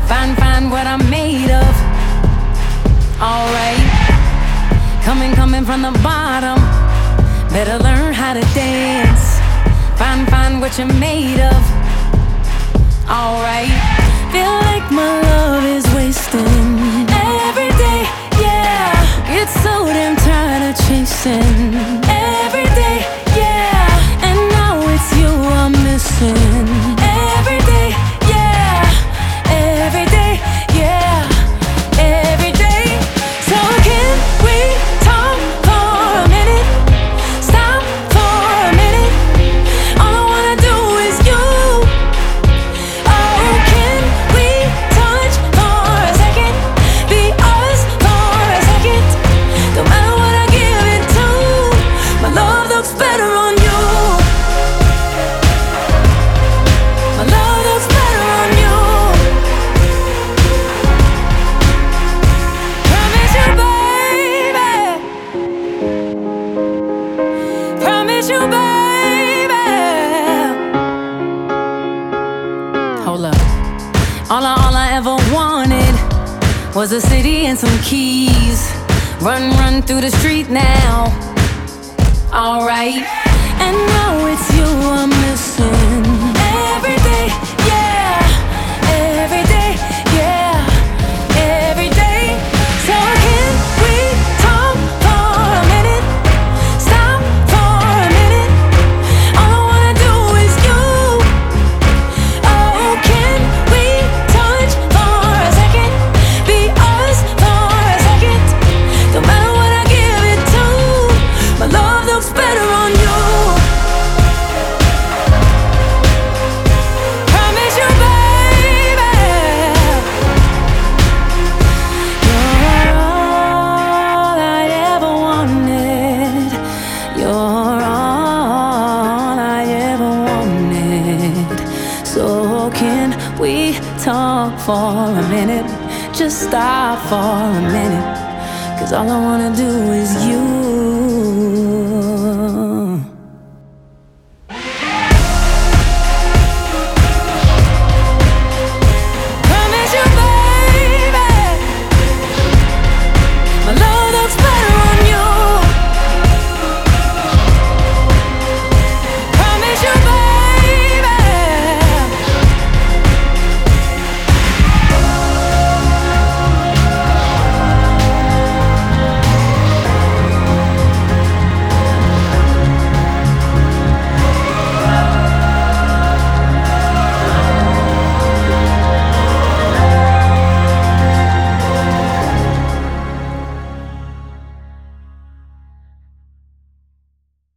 Find what I'm made of. Alright, coming from the bottom. Better learn how to dance. Find what you're made of. Alright, feel like my love is wasting every day, yeah. Get so damn tired of chasing every day, yeah. And now it's you I'm missing every day, yeah. Every day, yeah. Every day. So can we talk for a minute? Stop for a minute. All I wanna do is you. Oh, can we touch for a second? Be us for a second. No matter what I give it to, my love looks better on you. My love looks better on you. Promise you, baby. Promise you, baby. Hold up. All I ever wanted was a city and some keys. Run through the street now. Alright. And now it's you I'm missing every day, yeah. Every day, yeah. Every day. So can we talk for a minute? Stop for a minute. All I wanna do is you. Oh, can we touch for a second? Be us for a second. No matter what I give it to, my love looks better on you. Promise you, baby. You're all I ever wanted. You're all I ever wanted. So can we talk for a minute? Just stop for a minute. 'Cause all I wanna do is you.